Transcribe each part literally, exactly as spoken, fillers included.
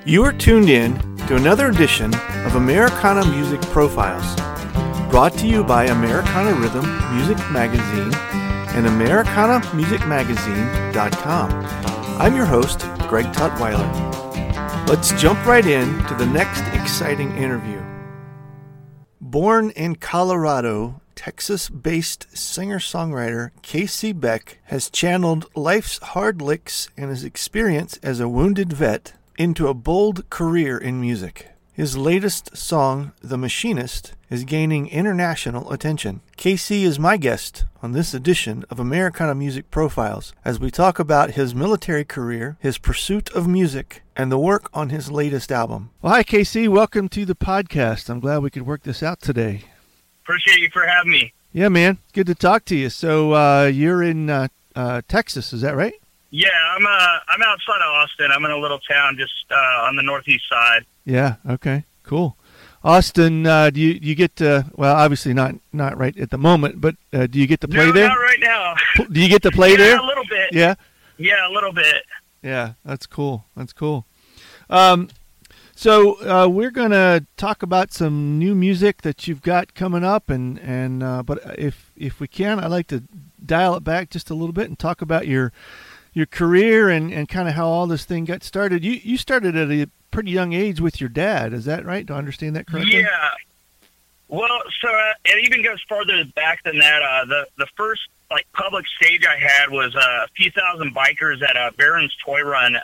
You are tuned in to another edition of Americana Music Profiles, brought to you by Americana Rhythm Music Magazine and Americana Music Magazine dot com. I'm your host, Greg Tutwiler. Let's jump right in to the next exciting interview. Born in Colorado, Texas-based singer-songwriter K C Beck has channeled life's hard licks and his experience as a wounded vet into a bold career in music. His latest song, The Machinist, is gaining international attention. K C is my guest on this edition of Americana Music Profiles as we talk about his military career, his pursuit of music, and the work on his latest album. Well, hi, K C. Welcome to the podcast. I'm glad we could work this out today. Appreciate you for having me. Yeah, man. Good to talk to you. So uh, you're in uh, uh, Texas, is that right? Yeah, I'm uh, I'm outside of Austin. I'm in a little town just uh, on the northeast side. Yeah, okay, cool. Austin, uh, do you you get to, well, obviously not, not right at the moment, but uh, do you get to play no, there? not right now. Do you get to play yeah, there? a little bit. Yeah? Yeah, a little bit. Yeah, that's cool. That's cool. Um, so uh, we're going to talk about some new music that you've got coming up, and, and uh, but if if we can, I'd like to dial it back just a little bit and talk about your your career and, and kind of how all this thing got started. You you started at a pretty young age with your dad, is that right? Do I understand that correctly? Yeah. Well, so uh, it even goes further back than that. Uh, the the first like public stage I had was uh, a few thousand bikers at uh, Barron's Toy Run. Uh,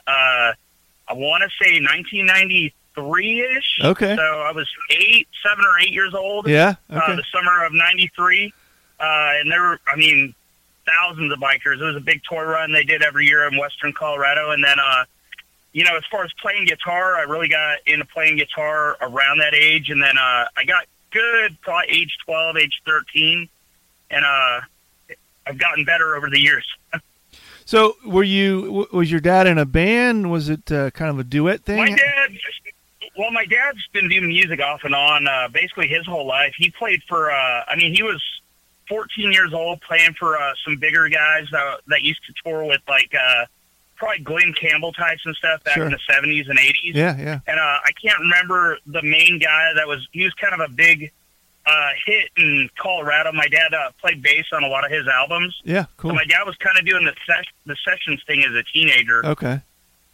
I want to say nineteen ninety-three-ish. Okay. So I was eight, seven or eight years old. Yeah. Okay. Uh, the summer of ninety-three, uh, and there were, I mean, thousands of bikers. It was a big toy run they did every year in western Colorado. And then, uh, you know, as far as playing guitar, I really got into playing guitar around that age. And then uh, I got good probably age twelve, age thirteen. And uh, I've gotten better over the years. So were you, was your dad in a band? Was it uh, kind of a duet thing? My dad, well, my dad's been doing music off and on uh, basically his whole life. He played for, uh, I mean, he was fourteen years old playing for uh, some bigger guys that, that used to tour with like uh, probably Glenn Campbell types and stuff back Sure. in the seventies and eighties. Yeah, yeah. And uh, I can't remember the main guy that was, he was kind of a big uh, hit in Colorado. My dad uh, played bass on a lot of his albums. Yeah, cool. So my dad was kind of doing the, ses- the sessions thing as a teenager. Okay.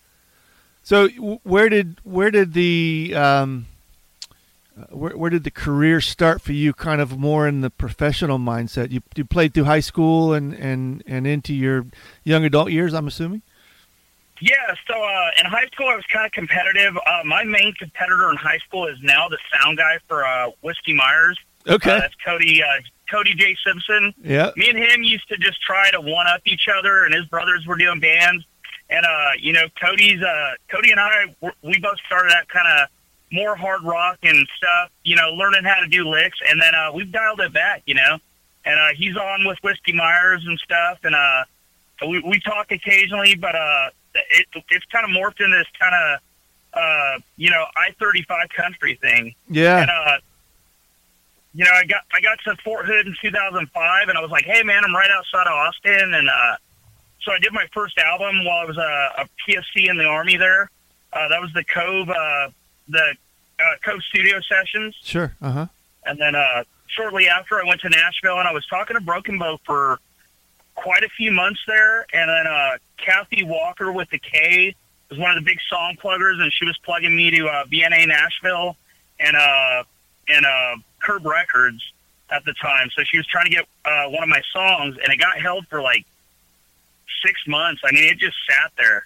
So where did, where did the, um, Where, where did the career start for you, kind of more in the professional mindset? You you played through high school and, and, and into your young adult years, I'm assuming? Yeah, so uh, in high school I was kind of competitive. Uh, my main competitor in high school is now the sound guy for uh, Whiskey Myers. Okay. Uh, that's Cody, uh, Cody J. Simpson. Yeah. Me and him used to just try to one-up each other, and his brothers were doing bands. And, uh, you know, Cody's, uh, Cody and I, we both started out kind of more hard rock and stuff, you know, learning how to do licks. And then uh, we've dialed it back, you know. And uh, he's on with Whiskey Myers and stuff. And uh, we, we talk occasionally, but uh, it, it's kind of morphed into this kind of, uh, you know, I thirty-five country thing. Yeah. And, uh, you know, I got I got to Fort Hood in two thousand five, and I was like, hey, man, I'm right outside of Austin. And uh, so I did my first album while I was a, a P F C in the Army there. Uh, that was the Cove uh the uh, Cove Studio Sessions. Sure. Uh-huh. And then uh, shortly after, I went to Nashville, and I was talking to Broken Bow for quite a few months there. And then uh, Kathy Walker with the K was one of the big song pluggers, and she was plugging me to uh, V N A Nashville and uh, and uh, Curb Records at the time. So she was trying to get uh, one of my songs, and it got held for like six months. I mean, it just sat there.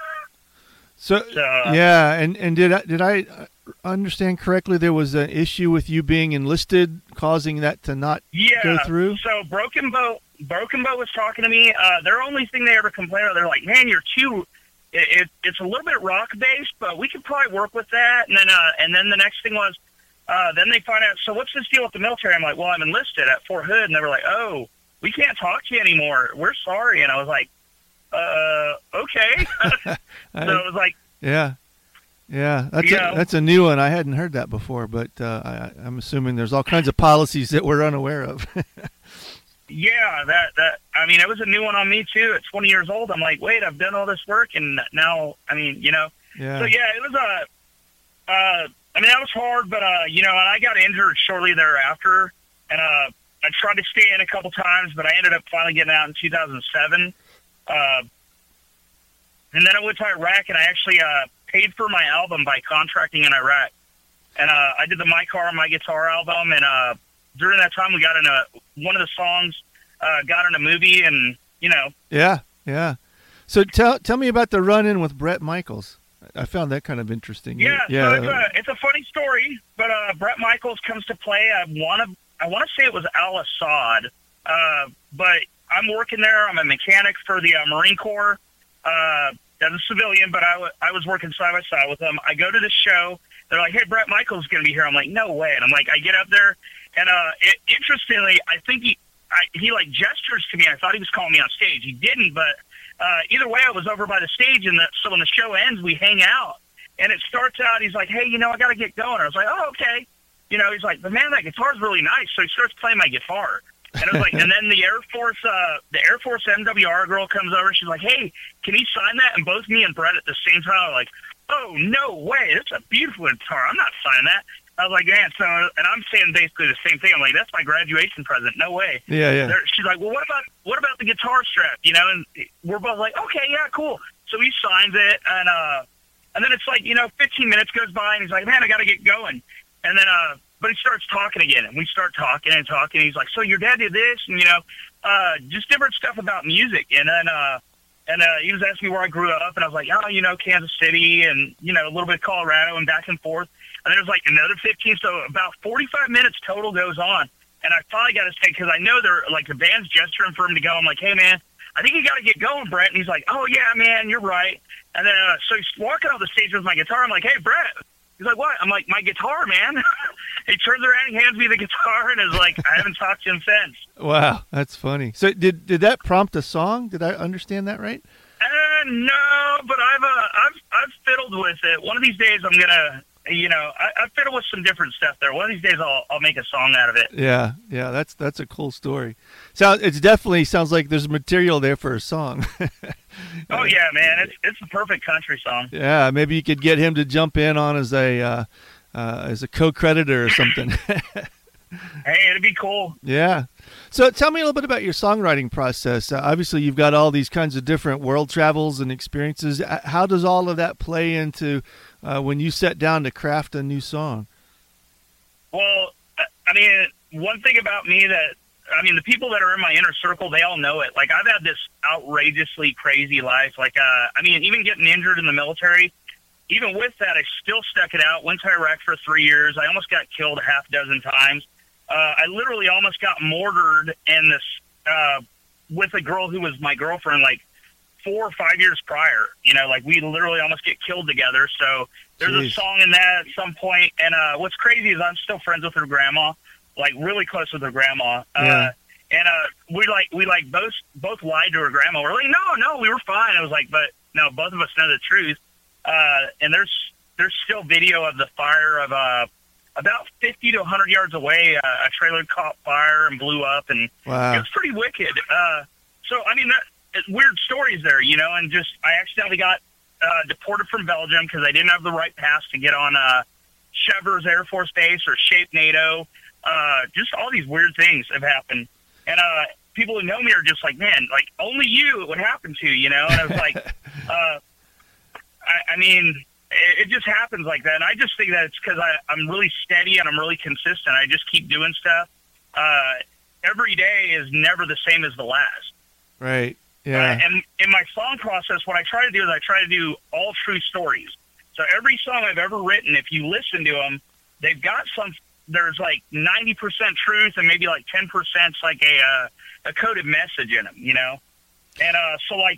So, So, uh, yeah, and, and did I, did I understand correctly there was an issue with you being enlisted causing that to not yeah, go through? So Broken Bow, Broken Bow was talking to me. Uh, their only thing they ever complained about, they're like, man, you're too, it, it, it's a little bit rock-based, but we could probably work with that. And then uh, and then the next thing was, uh, then they find out, so what's this deal with the military? I'm like, well, I'm enlisted at Fort Hood. And they were like, oh, we can't talk to you anymore. We're sorry. And I was like, uh, okay. So it was like, yeah, yeah, that's Yeah. a, that's a new one. I hadn't heard that before, but uh, I, I'm assuming there's all kinds of policies that we're unaware of. yeah, that that I mean, it was a new one on me too. At twenty years old, I'm like, wait, I've done all this work, and now, I mean, you know, Yeah. So yeah, it was a Uh, I mean, that was hard, but, uh, you know, and I got injured shortly thereafter, and uh, I tried to stay in a couple times, but I ended up finally getting out in two thousand seven. Uh, and then I went to Iraq, and I actually uh, paid for my album by contracting in Iraq. And uh, I did the My Car, My Guitar album, and uh, during that time we got in a, one of the songs uh, got in a movie, and, you know. Yeah, yeah. So tell tell me about the run-in with Bret Michaels. I found that kind of interesting. Yeah, yeah. So it's, a, it's a funny story, but uh, Bret Michaels comes to play. I want to I want to say it was Al Assad, uh, but I'm working there. I'm a mechanic for the uh, Marine Corps uh, as a civilian, but I, w- I was working side by side with them. I go to the show. They're like, hey, Bret Michaels is going to be here. I'm like, no way. And I'm like, I get up there, and uh, it, interestingly, I think he I, he like gestures to me. I thought he was calling me on stage. He didn't, but uh, either way, I was over by the stage, and the, so when the show ends, we hang out. And it starts out, he's like, hey, you know, I got to get going. I was like, oh, okay. You know, he's like, but man, that guitar's really nice. So he starts playing my guitar. And it was like, and then the Air Force, uh, the Air Force M W R girl comes over. She's like, hey, can he sign that? And both me and Bret at the same time are like, oh, no way. That's a beautiful guitar. I'm not signing that. I was like, man, so, and I'm saying basically the same thing. I'm like, that's my graduation present. No way. Yeah, yeah. They're, she's like, well, what about, what about the guitar strap? You know, and we're both like, okay, yeah, cool. So he signs it, and, uh, and then it's like, you know, fifteen minutes goes by, and he's like, man, I got to get going. And then, uh, but he starts talking again, and we start talking and talking. He's like, so your dad did this, and, you know, uh, just different stuff about music. And then, uh, and uh, he was asking me where I grew up, and I was like, oh, you know, Kansas City, and, you know, a little bit of Colorado, and back and forth. And then it was like another fifteen, so about forty-five minutes total goes on. And I finally got to say, because I know they're, like, the band's gesturing for him to go. I'm like, hey, man, I think you got to get going, Bret. And he's like, oh, yeah, man, you're right. And then, uh, so he's walking off the stage with my guitar. I'm like, hey, Bret. He's like, what? I'm like, my guitar, man. He turns around, he hands me the guitar, and is like, I haven't talked to him since. Wow, that's funny. So did did that prompt a song? Did I understand that right? Uh, no, but I've, uh, I've, I've fiddled with it. One of these days I'm going to, you know, I, I fiddle with some different stuff there. One of these days I'll, I'll make a song out of it. Yeah, yeah, that's that's a cool story. So it's definitely sounds like there's material there for a song. Oh yeah, man, it's it's a perfect country song. Yeah, maybe you could get him to jump in on as a uh, uh, as a co-creditor or something. Hey, it'd be cool. Yeah. So tell me a little bit about your songwriting process. Uh, obviously, you've got all these kinds of different world travels and experiences. How does all of that play into uh, when you sit down to craft a new song? Well, I mean, one thing about me that, I mean, the people that are in my inner circle, they all know it. Like, I've had this outrageously crazy life. Like, uh, I mean, even getting injured in the military, even with that, I still stuck it out. Went to Iraq for three years. I almost got killed a half dozen times. Uh, I literally almost got mortared in this uh, with a girl who was my girlfriend like four or five years prior. You know, like we literally almost get killed together. So there's Jeez. a song in that at some point. And uh, what's crazy is I'm still friends with her grandma, like really close with her grandma. Yeah. Uh, and uh, we like we like both both lied to her grandma. We're like, no, no, we were fine. I was like, but no, both of us know the truth. Uh, and there's there's still video of the fire of uh. about fifty to one hundred yards away, uh, a trailer caught fire and blew up, and wow. It was pretty wicked. Uh, so, I mean, that, weird stories there, you know, and just I accidentally got uh, deported from Belgium because I didn't have the right pass to get on uh, Chevers Air Force Base or Shape NATO. Uh, just all these weird things have happened. And uh, people who know me are just like, man, like, only you it would happen to, you know? And I was like, uh, I, I mean... it just happens like that. And I just think that it's because I'm really steady and I'm really consistent. I just keep doing stuff. Uh, every day is never the same as the last. Right. Yeah. Uh, and in my song process, what I try to do is I try to do all true stories. So every song I've ever written, if you listen to them, they've got some, there's like ninety percent truth and maybe like ten percent like a, uh, a coded message in them, you know? And uh, so like,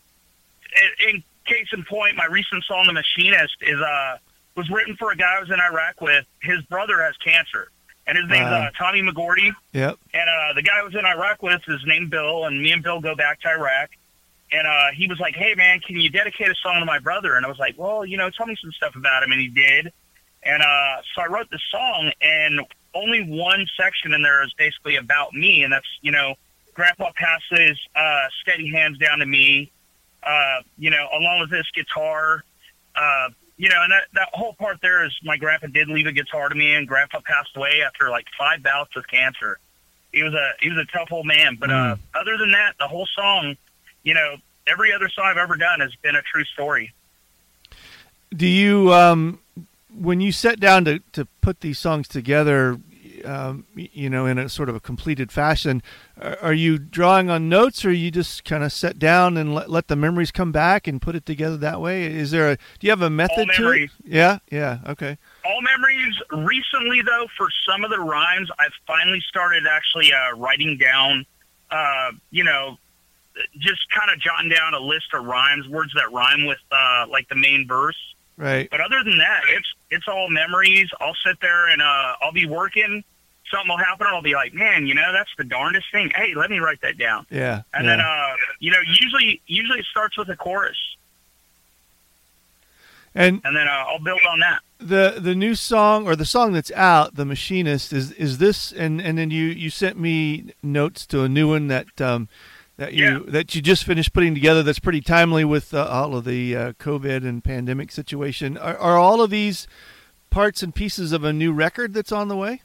in case in point, my recent song, The Machinist, is uh was written for a guy I was in Iraq with. His brother has cancer, and his name's uh, Tommy McGordy. Yep. And uh, the guy I was in Iraq with is named Bill, and me and Bill go back to Iraq. And uh, he was like, hey, man, can you dedicate a song to my brother? And I was like, well, you know, tell me some stuff about him. And he did. And uh, so I wrote this song, and only one section in there is basically about me, and that's, you know, Grandpa passes uh, steady hands down to me. Uh, you know, along with this guitar, uh, you know, and that, that whole part there is my grandpa did leave a guitar to me, and grandpa passed away after like five bouts with cancer. He was a he was a tough old man. But Mm. uh, other than that, the whole song, you know, every other song I've ever done has been a true story. Do you, um, when you sat down to, to put these songs together, um, y- you know, in a sort of a completed fashion, are, are you drawing on notes, or you just kind of sit down and let, let the memories come back and put it together that way? Is there a, do you have a method to it? memories. Yeah, yeah, okay. All memories. Recently, though, for some of the rhymes, I've finally started actually uh, writing down, uh, you know, just kind of jotting down a list of rhymes, words that rhyme with uh, like the main verse. Right. But other than that, it's it's all memories. I'll sit there and uh, I'll be working. Something will happen, and I'll be like, man, you know, that's the darndest thing. Hey, let me write that down. Yeah. And yeah. then, uh, you know, usually usually it starts with a chorus, and and then uh, I'll build on that. the the new song, or the song that's out, The Machinist, is is this, and, and then you, you sent me notes to a new one that um, that you Yeah. that you just finished putting together. That's pretty timely with uh, all of the uh, COVID and pandemic situation. Are, are all of these parts and pieces of a new record that's on the way?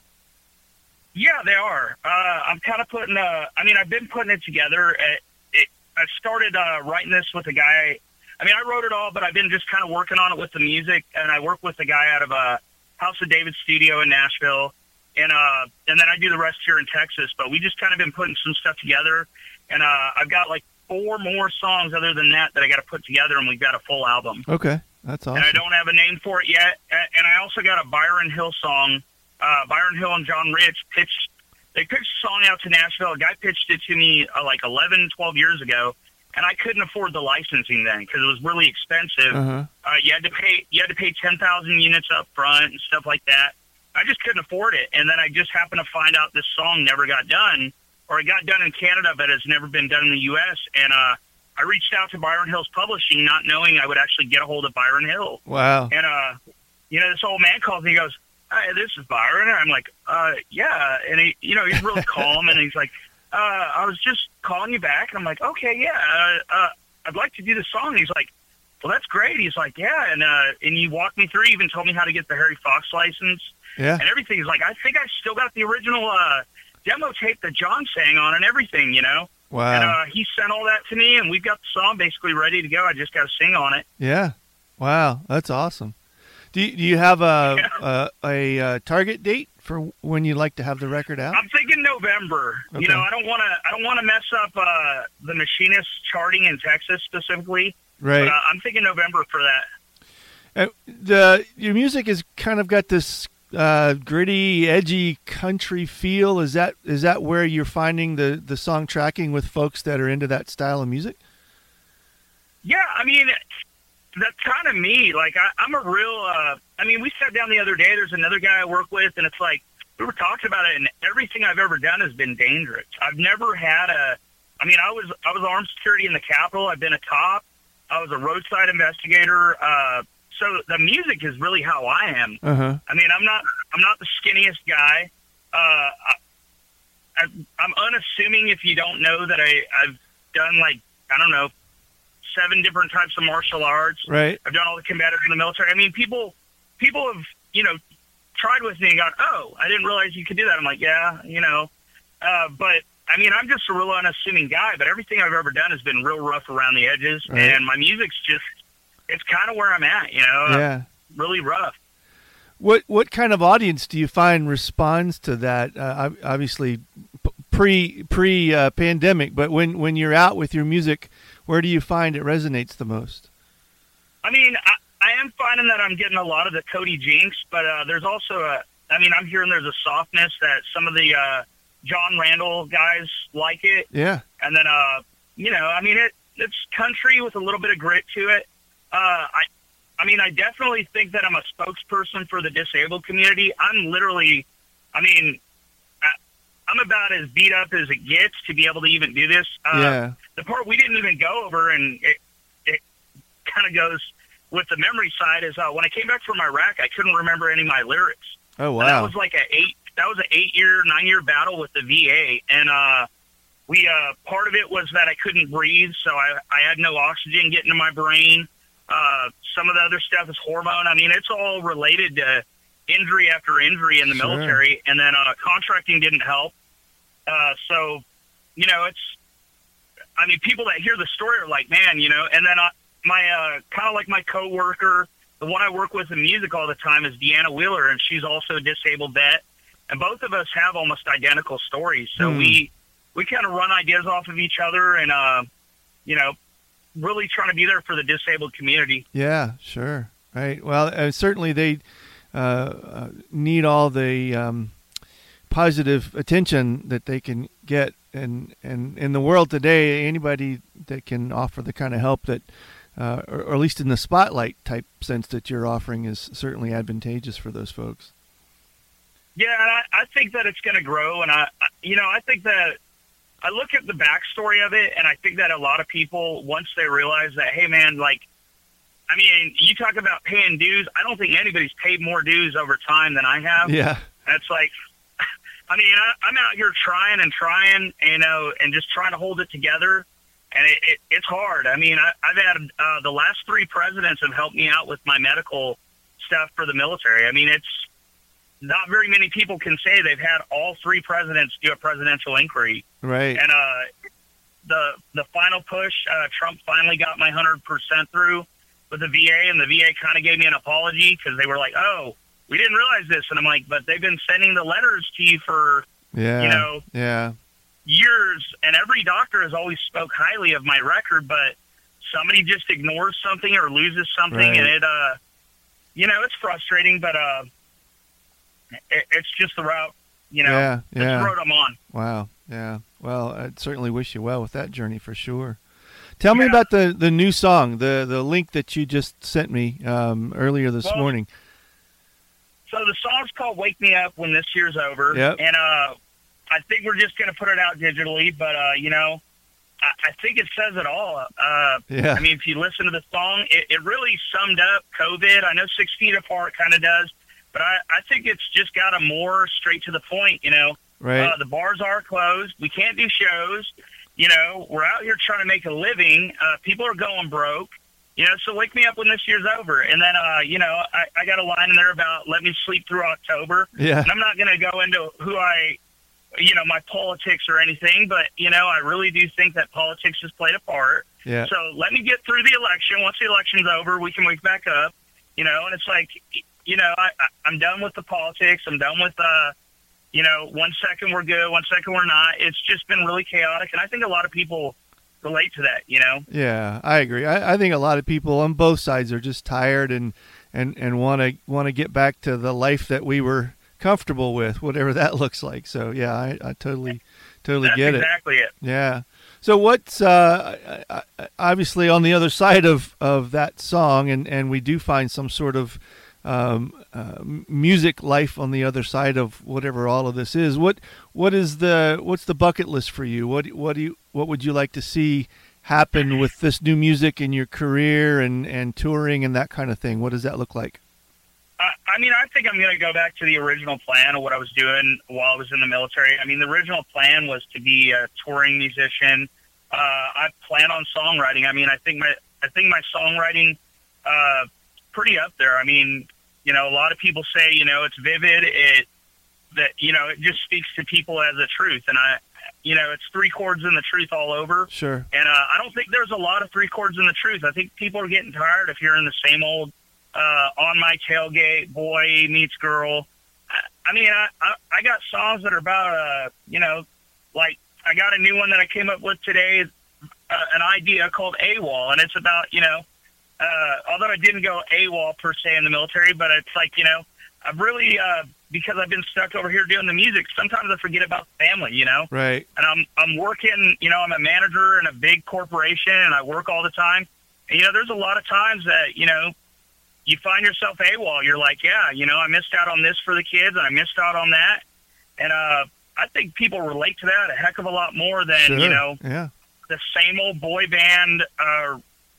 Yeah, they are. Uh, I'm kind of putting. Uh, I mean, I've been putting it together. It, it, I started uh, writing this with a guy. I mean, I wrote it all, but I've been just kind of working on it with the music, and I work with a guy out of a House of David studio in Nashville, and uh, and then I do the rest here in Texas. But we just kind of been putting some stuff together, and uh, I've got like four more songs other than that that I got to put together, and we've got a full album. Okay, that's awesome. And I don't have a name for it yet, A- and I also got a Byron Hill song. Uh, Byron Hill and John Rich pitched, they pitched a song out to Nashville. A guy pitched it to me uh, like eleven, twelve years ago, and I couldn't afford the licensing then because it was really expensive. Uh-huh. Uh, you had to pay, you had to pay ten thousand units up front and stuff like that. I just couldn't afford it. And then I just happened to find out this song never got done, or it got done in Canada, but it's never been done in the U S. And uh, I reached out to Byron Hill's publishing, not knowing I would actually get a hold of Byron Hill. Wow. And, uh, you know, this old man calls me, he goes, "Hi, this is Byron." And I'm like, uh, yeah. And he, you know, he's really calm, and he's like, uh, "I was just calling you back." And I'm like, "Okay, yeah, uh, uh, I'd like to do this song." And he's like, "Well, that's great." He's like, "Yeah." And, uh, and you walked me through, even told me how to get the Harry Fox license Yeah. and everything. He's like, "I think I still got the original, uh, demo tape that John sang on and everything, you know?" Wow. And, uh, he sent all that to me, and we've got the song basically ready to go. I just got to sing on it. Yeah. Wow. That's awesome. Do you, do you have a, Yeah. a, a, uh target date for when you'd like to have the record out? I'm thinking November. Okay. You know, I don't want to. I don't want to mess up uh, the Machinist charting in Texas specifically. Right. But, uh, I'm thinking November for that. Uh, the your music has kind of got this uh, gritty, edgy country feel. Is that is that where you're finding the, the song tracking with folks that are into that style of music? Yeah, I mean, that's kind of me. Like, I, I'm a real. Uh, I mean, we sat down the other day. There's another guy I work with, and it's like we were talking about it. And everything I've ever done has been dangerous. I've never had a. I mean, I was I was armed security in the Capitol. I've been a cop. I was a roadside investigator. Uh, so the music is really how I am. Uh-huh. I mean, I'm not I'm not the skinniest guy. Uh, I, I, I'm unassuming if you don't know that I, I've done, like, I don't know, seven different types of martial arts. Right. I've done all the combatives in the military. I mean, people people have, you know, tried with me and gone, "Oh, I didn't realize you could do that." I'm like, yeah, you know. Uh, but, I mean, I'm just a real unassuming guy, but everything I've ever done has been real rough around the edges. Right. And my music's just, it's kind of where I'm at, you know. Yeah. Really rough. What what kind of audience do you find responds to that? Uh, obviously, pre pre uh, pandemic, but when, when you're out with your music, where do you find it resonates the most? I mean, I, I am finding that I'm getting a lot of the Cody Jinks, but uh, there's also a. I mean, I'm hearing there's a softness that some of the uh, John Randall guys like it, Yeah. and then uh, you know, I mean, it it's country with a little bit of grit to it. Uh, I. I mean, I definitely think that I'm a spokesperson for the disabled community. I'm literally, I mean, I, I'm about as beat up as it gets to be able to even do this. Uh, Yeah. The part we didn't even go over, and it, it kind of goes with the memory side, is uh, when I came back from Iraq, I couldn't remember any of my lyrics. Oh, And that wow. was like a eight. That was an eight-year, nine-year battle with the V A, and uh, we uh, part of it was that I couldn't breathe, so I, I had no oxygen getting to my brain. Uh, some of the other stuff is hormone. I mean, it's all related to injury after injury in the Sure. military. And then uh, contracting didn't help. Uh, so, you know, it's, I mean, people that hear the story are like, man, you know, and then uh, my, uh, kind of like my coworker, the one I work with in music all the time is Deanna Wheeler, and she's also a disabled vet. And both of us have almost identical stories. So Hmm. we, we kind of run ideas off of each other and, uh, you know, really trying to be there for the disabled community. Yeah, sure. Right. Well, uh, certainly they uh, uh, need all the um, positive attention that they can get. And, and in the world today, anybody that can offer the kind of help that, uh, or, or at least in the spotlight type sense that you're offering, is certainly advantageous for those folks. Yeah, and I, I think that it's going to grow. And, I, I, you know, I think that I look at the backstory of it, and I think that a lot of people, once they realize that, hey, man, like, I mean, you talk about paying dues. I don't think anybody's paid more dues over time than I have. Yeah. And it's like, I mean, I, I'm out here trying and trying, you know, and just trying to hold it together. And it, it, it's hard. I mean, I, I've had uh, the last three presidents have helped me out with my medical stuff for the military. I mean, it's not very many people can say they've had all three presidents do a presidential inquiry. Right. And uh, the the final push, uh, Trump finally got my one hundred percent through with the V A, and the V A kind of gave me an apology because they were like, oh, we didn't realize this. And I'm like, but they've been sending the letters to you for, Yeah. you know, Yeah. years, and every doctor has always spoke highly of my record, but somebody just ignores something or loses something, Right. and it, uh, you know, it's frustrating, but uh, it, it's just the route, you know, Yeah, it's yeah. the road I'm on. Wow. Yeah. Well, I'd certainly wish you well with that journey for sure. Tell me Yeah. about the, the new song, the, the link that you just sent me um, earlier this Well, morning. So the song's called Wake Me Up When This Year's Over. Yep. And uh, I think we're just going to put it out digitally, but, uh, you know, I, I think it says it all. Uh, Yeah. I mean, if you listen to the song, it, it really summed up COVID. I know Six Feet Apart kind of does, but I, I think it's just got a more straight to the point, you know. Right. Uh, the bars are closed. We can't do shows. You know, we're out here trying to make a living. Uh, people are going broke. You know, so wake me up when this year's over. And then, uh, you know, I, I got a line in there about let me sleep through October. Yeah. And I'm not going to go into who I, you know, my politics or anything, but, you know, I really do think that politics has played a part. Yeah. So let me get through the election. Once the election's over, we can wake back up, you know, and it's like, you know, I, I, I'm done with the politics. I'm done with, uh, you know, one second we're good, one second we're not. It's just been really chaotic. And I think a lot of people relate to that, you know? Yeah, I agree. I, I think a lot of people on both sides are just tired and and and want to want to get back to the life that we were comfortable with, whatever that looks like. So yeah, I, I totally totally That's get exactly it. it. Yeah. So what's uh, I- I- obviously on the other side of, of that song, and, and we do find some sort of um, uh, music life on the other side of whatever all of this is. What what is the what's the bucket list for you? What what do you what would you like to see happen with this new music in your career and, and touring and that kind of thing? What does that look like? I, I mean, I think I'm going to go back to the original plan of what I was doing while I was in the military. I mean, the original plan was to be a touring musician. Uh, I plan on songwriting. I mean, I think my I think my songwriting uh, pretty up there. I mean, you know, a lot of people say, you know, it's vivid. It that you know, it just speaks to people as a truth, and I, you know, it's three chords in the truth all over. Sure. And uh, I don't think there's a lot of three chords in the truth. I think people are getting tired of hearing the same old uh, on my tailgate, boy meets girl. I, I mean, I, I, I got songs that are about, uh, you know, like I got a new one that I came up with today, uh, an idea called AWOL, and it's about, you know, uh, although I didn't go AWOL per se in the military, but it's like, you know, I've really, uh, because I've been stuck over here doing the music, sometimes I forget about family, you know? Right. And I'm I'm working, you know, I'm a manager in a big corporation, and I work all the time. And, you know, there's a lot of times that, you know, you find yourself AWOL. You're like, yeah, you know, I missed out on this for the kids, and I missed out on that. And uh, I think people relate to that a heck of a lot more than, Sure. you know, Yeah. the same old boy band uh,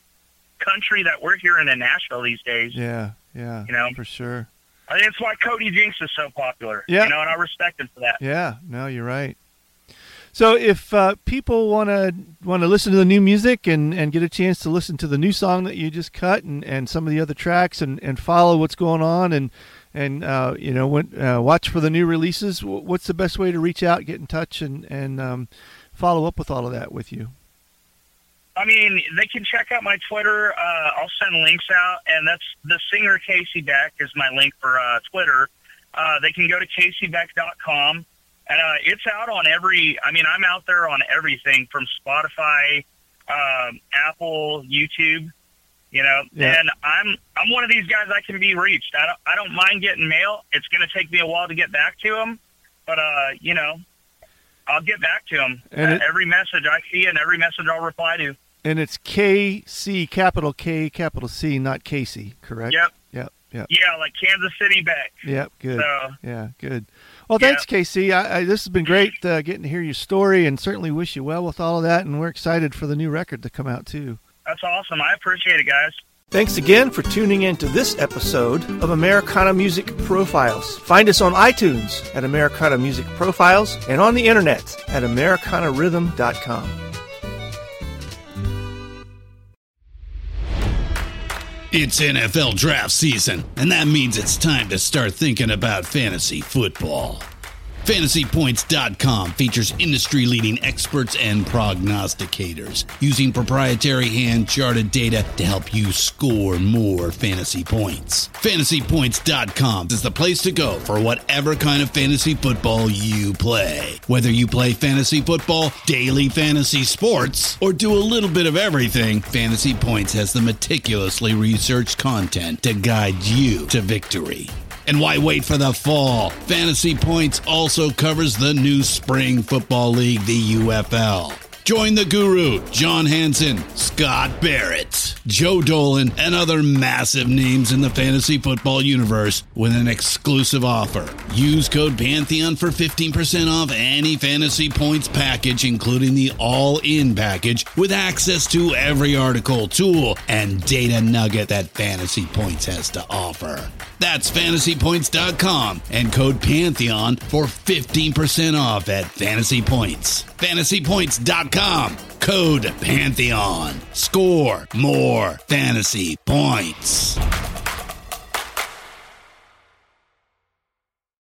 country that we're hearing in Nashville these days. Yeah. Yeah. You know? For sure. I think it's why Cody Jinks is so popular. Yeah. You know, and I respect him for that. Yeah, no, you're right. So if uh, people want to want to listen to the new music and, and get a chance to listen to the new song that you just cut and, and some of the other tracks and, and follow what's going on and and uh, you know when, uh, watch for the new releases, what's the best way to reach out, get in touch, and and um, follow up with all of that with you? I mean, they can check out my Twitter. Uh, I'll send links out, and that's the singer Casey Beck is my link for uh, Twitter. Uh, they can go to casey beck dot com. And uh, it's out on every, I mean, I'm out there on everything from Spotify, um, Apple, YouTube, you know, yeah. and I'm I'm one of these guys I can be reached. I don't, I don't mind getting mail. It's going to take me a while to get back to them, but, uh, you know, I'll get back to them. Uh, it, every message I see and every message I'll reply to. And it's K C, capital K, capital C, not Casey, correct? Yep. Yep. Yep. Yeah, like Kansas City Beck. Yep, good. So, yeah, good. Well, thanks, yep. K C. I, I, this has been great uh, getting to hear your story, and certainly wish you well with all of that, and we're excited for the new record to come out, too. That's awesome. I appreciate it, guys. Thanks again for tuning in to this episode of Americana Music Profiles. Find us on iTunes at Americana Music Profiles and on the internet at americana rhythm dot com. It's N F L draft season, and that means it's time to start thinking about fantasy football. Fantasy Points dot com features industry-leading experts and prognosticators using proprietary hand-charted data to help you score more fantasy points. Fantasy Points dot com is the place to go for whatever kind of fantasy football you play. Whether you play fantasy football, daily fantasy sports, or do a little bit of everything, Fantasy Points has the meticulously researched content to guide you to victory. And why wait for the fall? Fantasy Points also covers the new spring football league, the U F L. Join the guru, John Hansen, Scott Barrett, Joe Dolan, and other massive names in the fantasy football universe with an exclusive offer. Use code Pantheon for fifteen percent off any Fantasy Points package, including the all-in package, with access to every article, tool, and data nugget that Fantasy Points has to offer. That's Fantasy Points dot com and code Pantheon for fifteen percent off at Fantasy Points. Fantasy Points dot com, code Pantheon. Score more fantasy points.